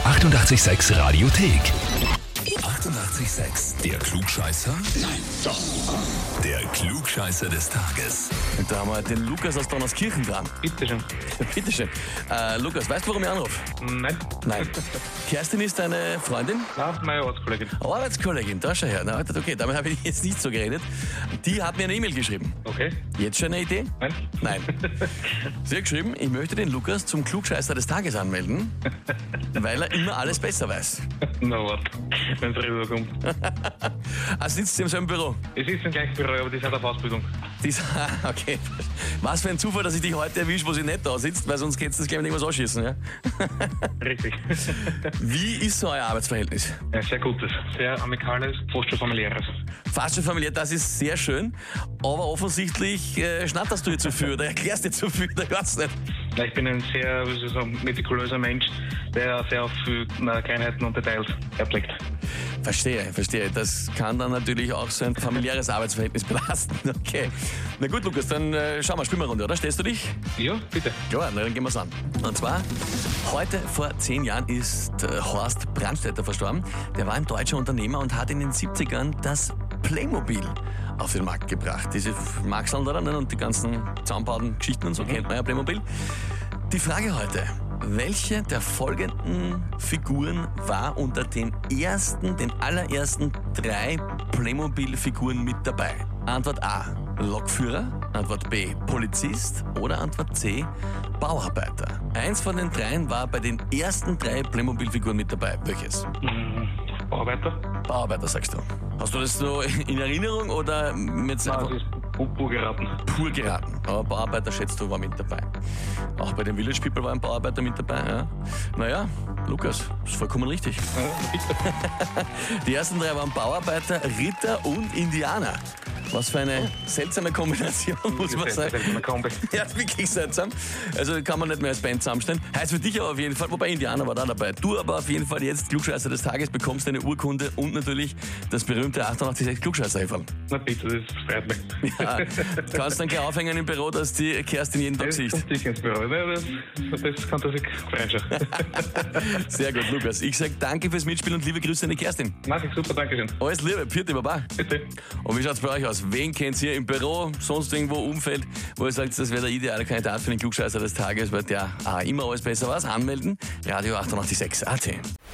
886 Radiothek. 88,6. Der Klugscheißer? Nein, doch. Der Klugscheißer des Tages. Und da haben wir den Lukas aus Donauskirchen dran. Bitteschön. Bitteschön. Lukas, weißt du, warum ich anrufe? Nein. Nein. Kerstin ist deine Freundin? Nein, meine Arbeitskollegin. Arbeitskollegin, da schau her. Na, okay, damit habe ich jetzt nicht so geredet. Die hat mir eine E-Mail geschrieben. Okay. Jetzt schon eine Idee? Nein. Nein. Sie hat geschrieben, ich möchte den Lukas zum Klugscheißer des Tages anmelden, weil er immer alles besser weiß. Na warte, wenn es rüberkommt. Sitzt sie im selben Büro? Es ist im gleichen Büro, aber die sind auf Ausbildung. Okay. Was für ein Zufall, dass ich dich heute erwische, wo sie nicht da sitzt, weil sonst geht es gleich mit irgendwas anschießen, ja? Richtig. Wie ist so euer Arbeitsverhältnis? Ja, sehr gutes, sehr amikales, fast schon familiäres. Fast schon familiär, das ist sehr schön, aber offensichtlich schnatterst du dir zu viel oder erklärst dir zu viel, ich weiß nicht. Ja, ich bin ein sehr, wie soll ich sagen, metikulöser Mensch, der sehr auf viele Kleinheiten und Details erblickt. Verstehe. Das kann dann natürlich auch so ein familiäres Arbeitsverhältnis belasten. Okay. Na gut, Lukas, dann schauen wir, spielen wir eine Runde, oder? Stehst du dich? Ja, bitte. Ja, dann gehen wir's an. Und zwar, heute vor 10 Jahren ist Horst Brandstätter verstorben. Der war ein deutscher Unternehmer und hat in den 70ern das Playmobil auf den Markt gebracht. Diese Marksaln da und die ganzen Zaunbauten, Geschichten und so kennt man ja Playmobil. Die Frage heute: Welche der folgenden Figuren war unter den allerersten 3 Playmobil-Figuren mit dabei? Antwort A: Lokführer, Antwort B: Polizist oder Antwort C: Bauarbeiter. Eins von den 3 war bei den ersten 3 Playmobil-Figuren mit dabei. Welches? Bauarbeiter? Bauarbeiter, sagst du. Hast du das so in Erinnerung oder mit Nein, das ist pur geraten. Pur geraten. Aber Bauarbeiter, schätzt du, war mit dabei. Auch bei den Village People war ein Bauarbeiter mit dabei. Ja. Naja, Lukas, ist vollkommen richtig. Die ersten 3 waren Bauarbeiter, Ritter und Indianer. Was für eine seltsame Kombination, muss man sagen. Ja, wirklich seltsam. Also kann man nicht mehr als Band zusammenstellen. Heißt für dich aber auf jeden Fall, wobei Indianer war da dabei. Du aber auf jeden Fall jetzt Klugscheißer des Tages, bekommst eine Urkunde und natürlich das berühmte 886 Klugscheißer-Häferl. Na bitte, das freut mich. Ja, kannst dann gleich aufhängen im Büro, dass die Kerstin jeden Tag sieht. Das kommt sicher ins Büro. Das kann sich freuen schon. Sehr gut, Lukas. Ich sage danke fürs Mitspielen und liebe Grüße an die Kerstin. Mach ich super, danke schön. Alles Liebe, Pfiat, Baba. Bitte. Und wie schaut's bei euch aus? Wen kennt ihr im Büro, sonst irgendwo Umfeld, wo ihr sagt, das wäre der ideale Kandidat für den Klugscheißer des Tages, weil der immer alles besser weiß? Anmelden, Radio 886 AT.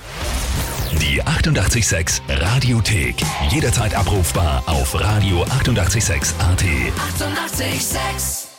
Die 88,6 Radiothek. Jederzeit abrufbar auf Radio 88,6 AT. 88,6.